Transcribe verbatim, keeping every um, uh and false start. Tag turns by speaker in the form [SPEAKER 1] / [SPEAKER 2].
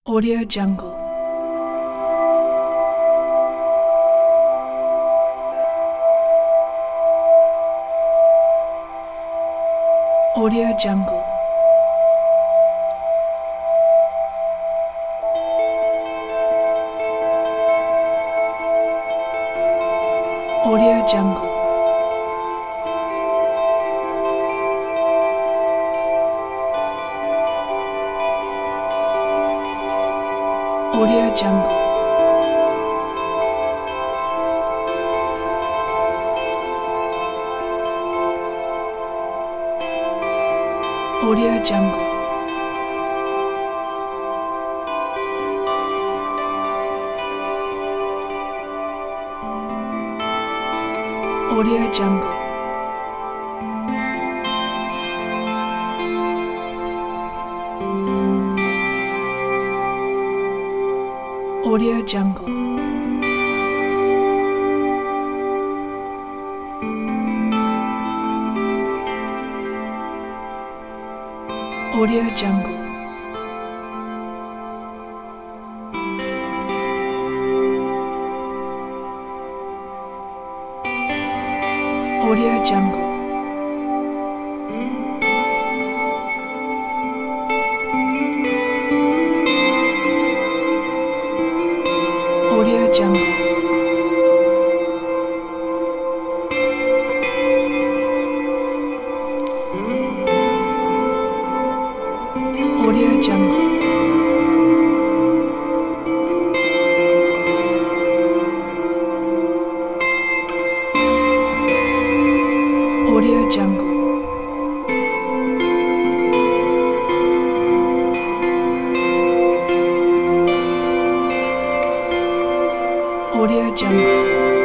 [SPEAKER 1] Audio Jungle. Audio Jungle. Audio Jungle. Audio Jungle. Audio Jungle. Audio Jungle. Audio Jungle. Audio Jungle. Audio Jungle. Audio Jungle. Audio Jungle. Audio Jungle. Audio Jungle.